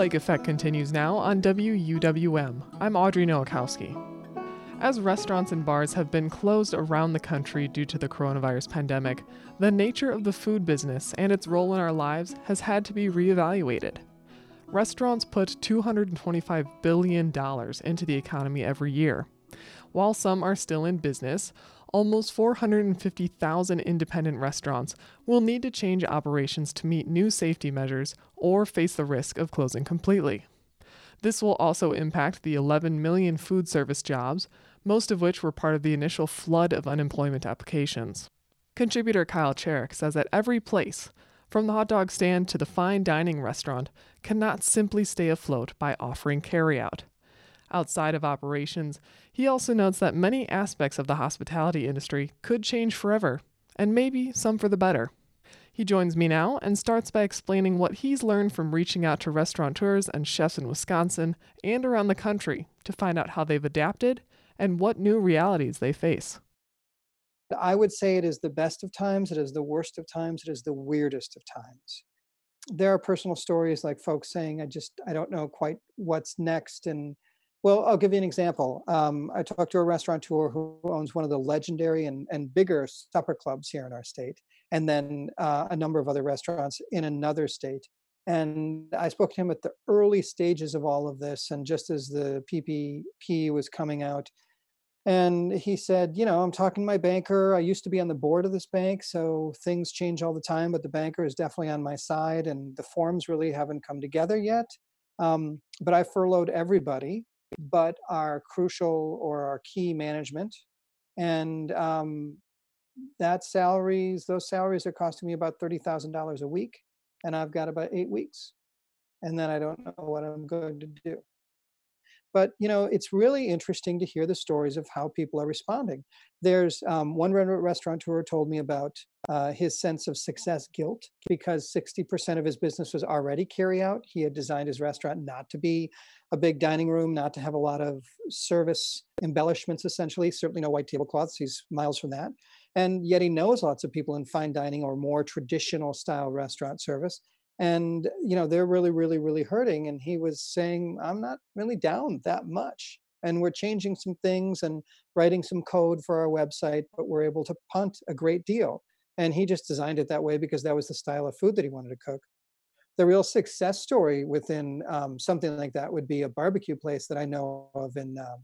Lake Effect continues now on WUWM. I'm Audrey Nowakowski. As restaurants and bars have been closed around the country due to the coronavirus pandemic, the nature of the food business and its role in our lives has had to be reevaluated. Restaurants put $225 billion into the economy every year. While some are still in business, almost 450,000 independent restaurants will need to change operations to meet new safety measures or face the risk of closing completely. This will also impact the 11 million food service jobs, most of which were part of the initial flood of unemployment applications. Contributor Kyle Cherrick says that every place, from the hot dog stand to the fine dining restaurant, cannot simply stay afloat by offering carryout. Outside of operations, he also notes that many aspects of the hospitality industry could change forever, and maybe some for the better. He joins me now and starts by explaining what he's learned from reaching out to restaurateurs and chefs in Wisconsin and around the country to find out how they've adapted and what new realities they face. I would say it is the best of times, it is the worst of times, it is the weirdest of times. There are personal stories like folks saying, I don't know quite what's next. And well, I'll give you an example. I talked to a restaurateur who owns one of the legendary and bigger supper clubs here in our state, and then a number of other restaurants in another state. And I spoke to him at the early stages of all of this, and just as the PPP was coming out. And he said, I'm talking to my banker. I used to be on the board of this bank, so things change all the time, but the banker is definitely on my side, and the forms really haven't come together yet. But I furloughed everybody but our crucial or our key management. And those salaries are costing me about $30,000 a week. And I've got about 8 weeks. And then I don't know what I'm going to do. But, it's really interesting to hear the stories of how people are responding. There's one restaurateur told me about his sense of success guilt because 60% of his business was already carry out. He had designed his restaurant not to be a big dining room, not to have a lot of service embellishments, essentially, certainly no white tablecloths. He's miles from that. And yet he knows lots of people in fine dining or more traditional style restaurant service. And, they're really, really, really hurting. And he was saying, I'm not really down that much. And we're changing some things and writing some code for our website, but we're able to punt a great deal. And he just designed it that way because that was the style of food that he wanted to cook. The real success story within something like that would be a barbecue place that I know of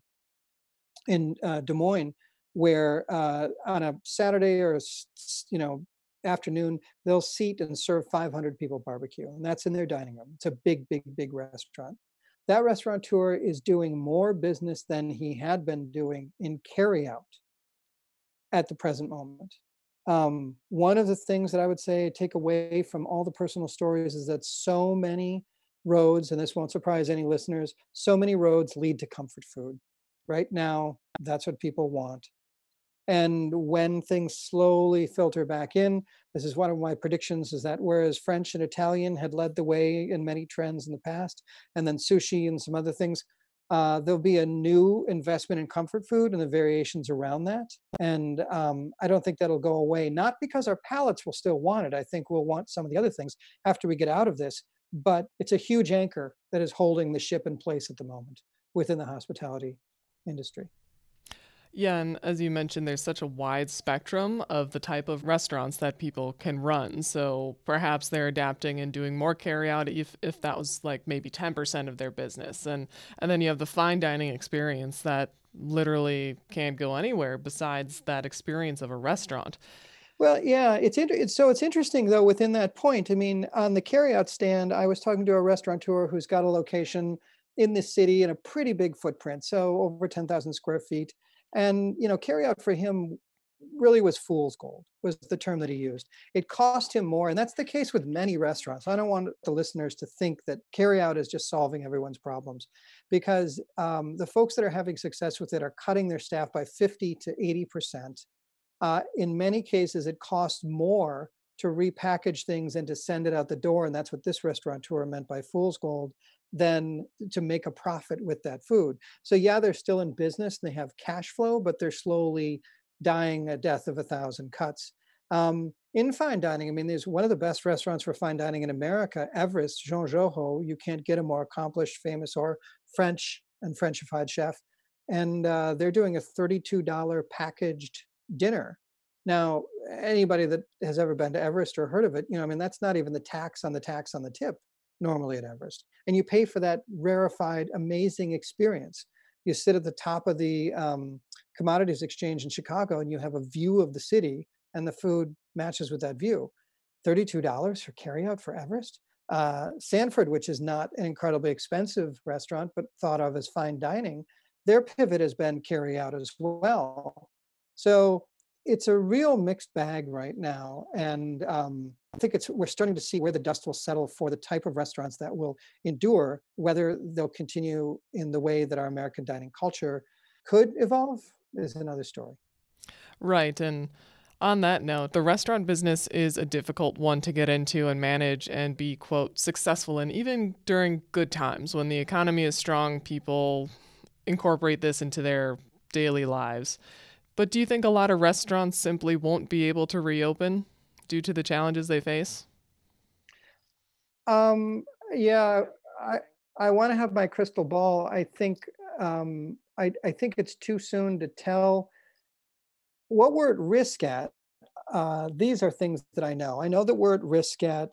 in Des Moines, where on a Saturday or afternoon, they'll seat and serve 500 people barbecue, and that's in their dining room. It's a big, big, big restaurant. That restaurateur is doing more business than he had been doing in carryout at the present moment. One of the things that I would say take away from all the personal stories is that so many roads, and this won't surprise any listeners, so many roads lead to comfort food. Right now, that's what people want. And when things slowly filter back in, this is one of my predictions, is that whereas French and Italian had led the way in many trends in the past, and then sushi and some other things, there'll be a new investment in comfort food and the variations around that. And I don't think that'll go away, not because our palates will still want it. I think we'll want some of the other things after we get out of this, but it's a huge anchor that is holding the ship in place at the moment within the hospitality industry. Yeah, and as you mentioned, there's such a wide spectrum of the type of restaurants that people can run. So perhaps they're adapting and doing more carryout if that was like maybe 10% of their business. And then you have the fine dining experience that literally can't go anywhere besides that experience of a restaurant. Well, yeah, it's interesting though within that point. I mean, on the carryout stand, I was talking to a restaurateur who's got a location in the city in a pretty big footprint, so over 10,000 square feet. And, carryout for him really was fool's gold, was the term that he used. It cost him more, and that's the case with many restaurants. I don't want the listeners to think that carryout is just solving everyone's problems, because the folks that are having success with it are cutting their staff by 50 to 80%. In many cases, it costs more to repackage things and to send it out the door, and that's what this restaurateur meant by fool's gold, than to make a profit with that food. So yeah, they're still in business, they have cash flow, but they're slowly dying a death of 1,000 cuts. In In fine dining, I mean, there's one of the best restaurants for fine dining in America, Everest, Jean Joho. You can't get a more accomplished, famous, or French and Frenchified chef. And they're doing a $32 packaged dinner. Now, anybody that has ever been to Everest or heard of it, I mean, that's not even the tax on the tax on the tip normally at Everest. And you pay for that rarefied, amazing experience. You sit at the top of the commodities exchange in Chicago and you have a view of the city, and the food matches with that view. $32 for carryout for Everest. Sanford, which is not an incredibly expensive restaurant, but thought of as fine dining, their pivot has been carryout as well. So it's a real mixed bag right now. And I think we're starting to see where the dust will settle for the type of restaurants that will endure. Whether they'll continue in the way that our American dining culture could evolve is another story. Right. And on that note, the restaurant business is a difficult one to get into and manage and be, quote, successful in, even during good times. When the economy is strong, people incorporate this into their daily lives. But do you think a lot of restaurants simply won't be able to reopen due to the challenges they face? Um, yeah, I I want to have my crystal ball. I think it's too soon to tell what we're at risk at. These are things that I know. I know that we're at risk at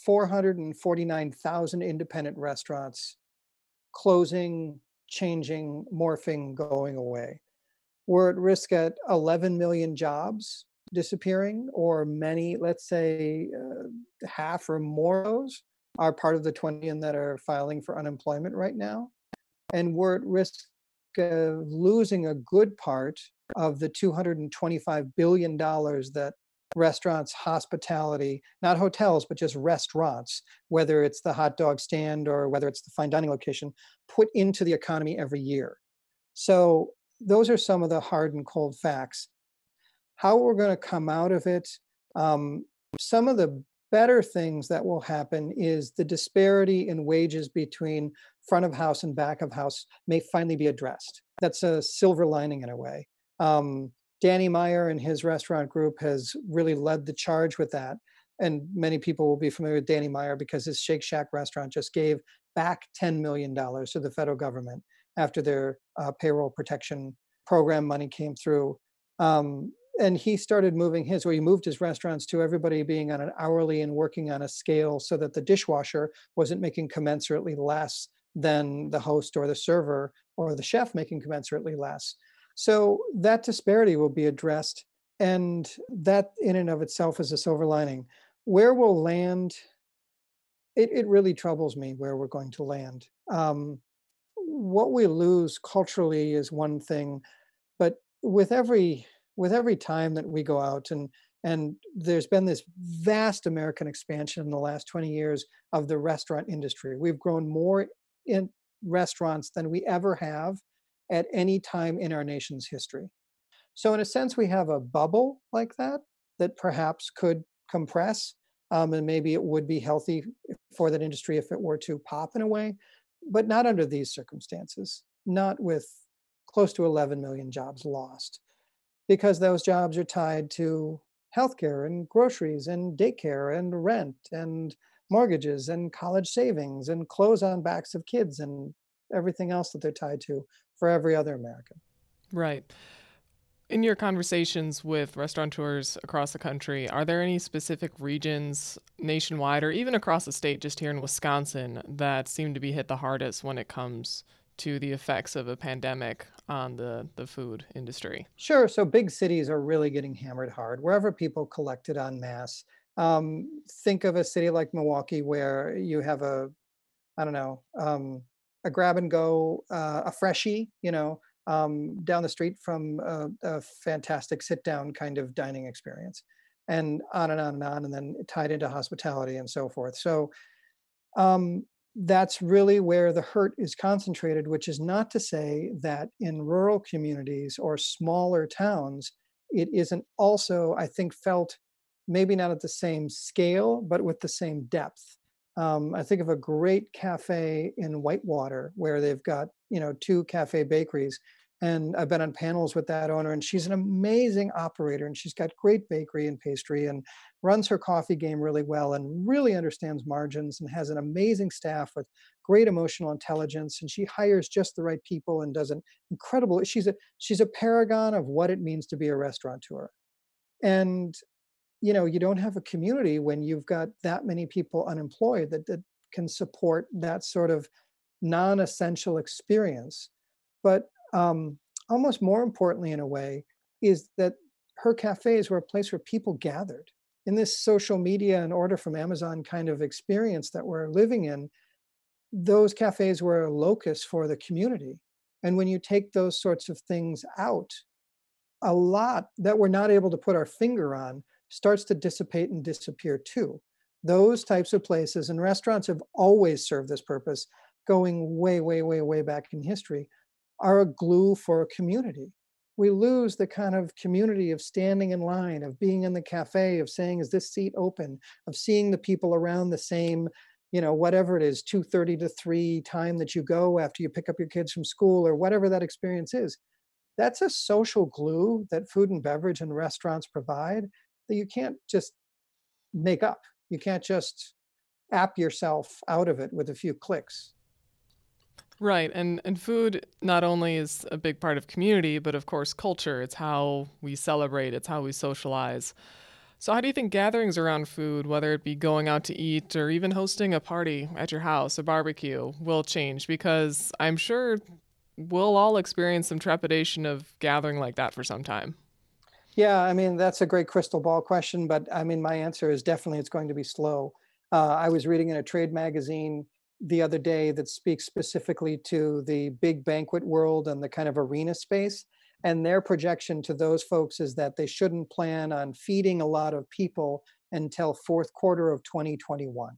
449,000 independent restaurants closing, changing, morphing, going away. We're at risk at 11 million jobs disappearing, or many, let's say half or more of those are part of the 20 million that are filing for unemployment right now. And we're at risk of losing a good part of the $225 billion that restaurants, hospitality, not hotels, but just restaurants, whether it's the hot dog stand or whether it's the fine dining location, put into the economy every year. So those are some of the hard and cold facts. How we're going to come out of it, um, some of the better things that will happen is the disparity in wages between front of house and back of house may finally be addressed. That's a silver lining in a way. Danny Meyer and his restaurant group has really led the charge with that. And many people will be familiar with Danny Meyer because his Shake Shack restaurant just gave back $10 million to the federal government after their payroll protection program money came through. And he started moving where he moved his restaurants to everybody being on an hourly and working on a scale so that the dishwasher wasn't making commensurately less than the host or the server or the chef making commensurately less. So that disparity will be addressed. And that in and of itself is a silver lining. Where we'll land, it really troubles me where we're going to land. What we lose culturally is one thing, but with every time that we go out, and there's been this vast American expansion in the last 20 years of the restaurant industry. We've grown more in restaurants than we ever have at any time in our nation's history. So in a sense, we have a bubble like that perhaps could compress, and maybe it would be healthy for that industry if it were to pop in a way, but not under these circumstances, not with close to 11 million jobs lost, because those jobs are tied to healthcare and groceries and daycare and rent and mortgages and college savings and clothes on backs of kids and everything else that they're tied to for every other American. Right. In your conversations with restaurateurs across the country, are there any specific regions nationwide or even across the state, just here in Wisconsin, that seem to be hit the hardest when it comes to the effects of a pandemic on the food industry? Sure. So big cities are really getting hammered hard wherever people collected en masse. Think of a city like Milwaukee where you have I don't know, a grab and go, a freshie, down the street from a fantastic sit down kind of dining experience, and on and on and on, and then tied into hospitality and so forth. So um, that's really where the hurt is concentrated, which is not to say that in rural communities or smaller towns, it isn't also, I think, felt maybe not at the same scale, but with the same depth. I think of a great cafe in Whitewater where they've got, two cafe bakeries. And I've been on panels with that owner, and she's an amazing operator, and she's got great bakery and pastry and runs her coffee game really well and really understands margins and has an amazing staff with great emotional intelligence. And she hires just the right people and does an incredible, she's a paragon of what it means to be a restaurateur. And you don't have a community when you've got that many people unemployed that can support that sort of non-essential experience. But almost more importantly, in a way, is that her cafes were a place where people gathered. In this social media and order from Amazon kind of experience that we're living in, those cafes were a locus for the community. And when you take those sorts of things out, a lot that we're not able to put our finger on starts to dissipate and disappear too. Those types of places and restaurants have always served this purpose, going way, way, way, way back in history, are a glue for a community. We lose the kind of community of standing in line, of being in the cafe, of saying, is this seat open, of seeing the people around the same, whatever it is, 2:30 to 3 time that you go after you pick up your kids from school or whatever that experience is. That's a social glue that food and beverage and restaurants provide that you can't just make up. You can't just app yourself out of it with a few clicks. Right. And food not only is a big part of community, but of course culture. It's how we celebrate, it's how we socialize. So how do you think gatherings around food, whether it be going out to eat or even hosting a party at your house, a barbecue, will change? Because I'm sure we'll all experience some trepidation of gathering like that for some time. Yeah, I mean, that's a great crystal ball question, but I mean, my answer is definitely it's going to be slow. I was reading in a trade magazine the other day that speaks specifically to the big banquet world and the kind of arena space. And their projection to those folks is that they shouldn't plan on feeding a lot of people until fourth quarter of 2021.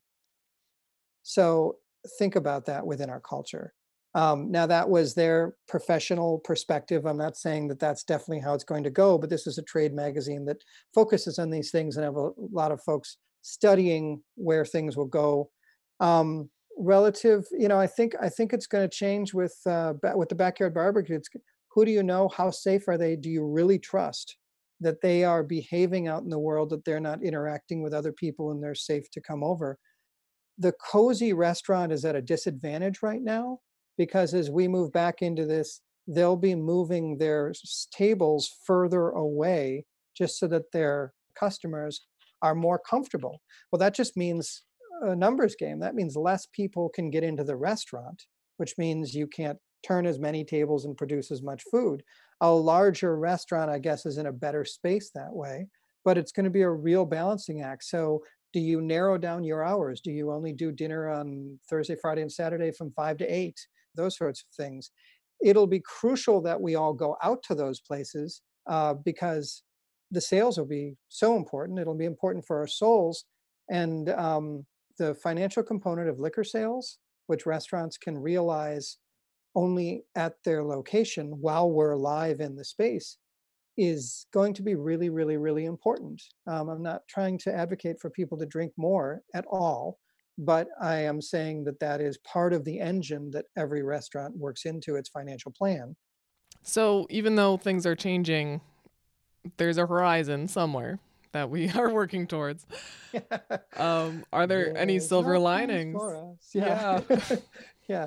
So think about that within our culture. Now, that was their professional perspective. I'm not saying that that's definitely how it's going to go, but this is a trade magazine that focuses on these things and have a lot of folks studying where things will go. Relative, I think it's going to change with the backyard barbecue. Who do you know? How safe are they? Do you really trust that they are behaving out in the world, that they're not interacting with other people and they're safe to come over? The cozy restaurant is at a disadvantage right now because as we move back into this, they'll be moving their tables further away just so that their customers are more comfortable. Well, that just means a numbers game. That means less people can get into the restaurant, which means you can't turn as many tables and produce as much food. A larger restaurant, I guess, is in a better space that way, but it's going to be a real balancing act. So do you narrow down your hours? Do you only do dinner on Thursday, Friday, and Saturday from 5 to 8? Those sorts of things. It'll be crucial that we all go out to those places because the sales will be so important. It'll be important for our souls. And the financial component of liquor sales, which restaurants can realize only at their location while we're live in the space, is going to be really, really, really important. I'm not trying to advocate for people to drink more at all, but I am saying that that is part of the engine that every restaurant works into its financial plan. So even though things are changing, there's a horizon somewhere that we are working towards. Are there any There's silver hope linings? for us. Yeah. Yeah. Yeah.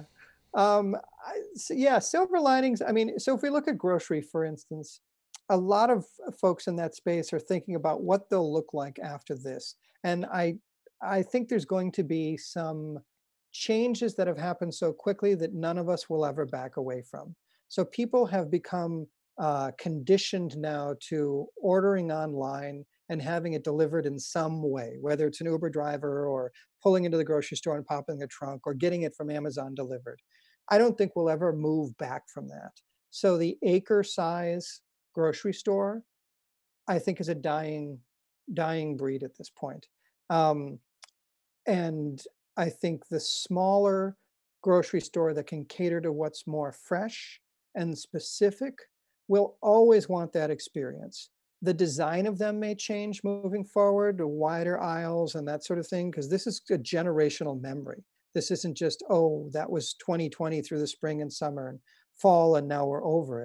Yeah, silver linings. I mean, so if we look at grocery, for instance, a lot of folks in that space are thinking about what they'll look like after this. And I think there's going to be some changes that have happened so quickly that none of us will ever back away from. So people have become conditioned now to ordering online and having it delivered in some way, whether it's an Uber driver or pulling into the grocery store and popping a trunk or getting it from Amazon delivered. I don't think we'll ever move back from that. So the acre size grocery store, I think, is a dying breed at this point. Um, and I think the smaller grocery store that can cater to what's more fresh and specific will always want that experience. The design of them may change moving forward to wider aisles and that sort of thing, because this is a generational memory. This isn't just, oh, that was 2020 through the spring and summer and fall, and now we're over it.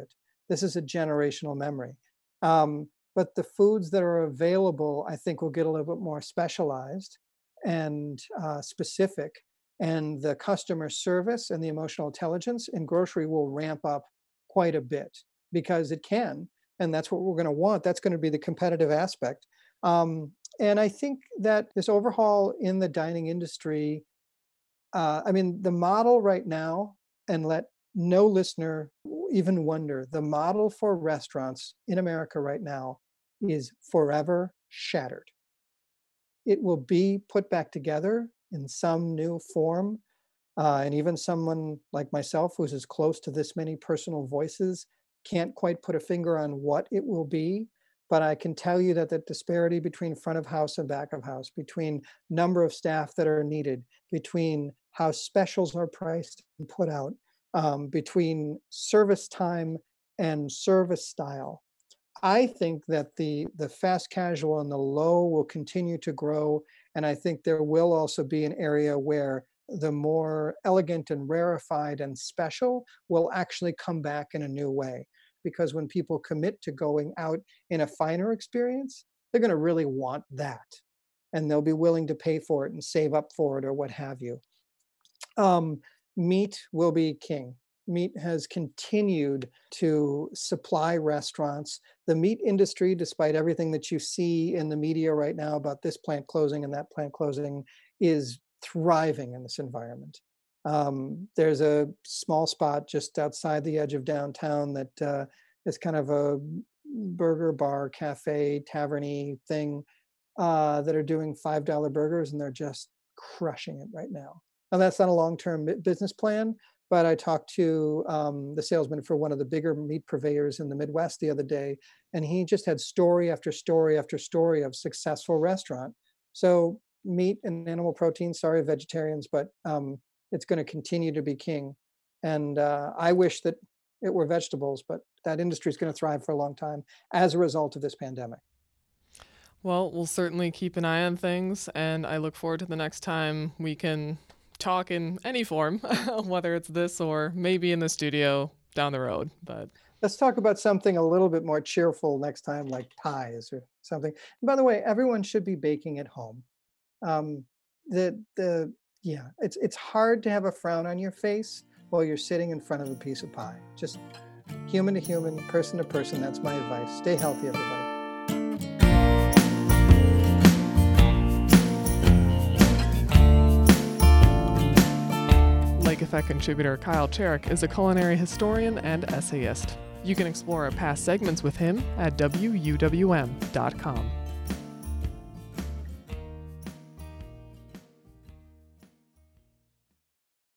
This is a generational memory. But the foods that are available, I think, will get a little bit more specialized and specific. And the customer service and the emotional intelligence in grocery will ramp up quite a bit because it can. And that's what we're going to want. That's going to be the competitive aspect. And I think that this overhaul in the dining industry, the model right now, and let no listener even wonder, the model for restaurants in America right now is forever shattered. It will be put back together in some new form. And even someone like myself, who's as close to this many personal voices, can't quite put a finger on what it will be. But I can tell you that the disparity between front of house and back of house, between number of staff that are needed, between how specials are priced and put out, between service time and service style, I think that the fast casual and the low will continue to grow. And I think there will also be an area where the more elegant and rarefied and special will actually come back in a new way. Because when people commit to going out in a finer experience, they're going to really want that. And they'll be willing to pay for it and save up for it or what have you. Meat will be king. Meat has continued to supply restaurants. The meat industry, despite everything that you see in the media right now about this plant closing and that plant closing, is thriving in this environment. There's a small spot just outside the edge of downtown that is kind of a burger bar, cafe, tavern-y thing that are doing $5 burgers, and they're just crushing it right now. Now, that's not a long-term business plan, but I talked to the salesman for one of the bigger meat purveyors in the Midwest the other day, and he just had story after story after story of successful restaurant. So meat and animal protein, sorry, vegetarians, but it's going to continue to be king. And I wish that it were vegetables, but that industry is going to thrive for a long time as a result of this pandemic. Well, we'll certainly keep an eye on things, and I look forward to the next time we can talk in any form, whether it's this or maybe in the studio down the road. But let's talk about something a little bit more cheerful next time, like pies or something. And by the way, everyone should be baking at home. It's hard to have a frown on your face while you're sitting in front of a piece of pie. Just human to human, person to person. That's my advice. Stay healthy, everybody. Lake Effect contributor Kyle Cherrick is a culinary historian and essayist. You can explore our past segments with him at wuwm.com.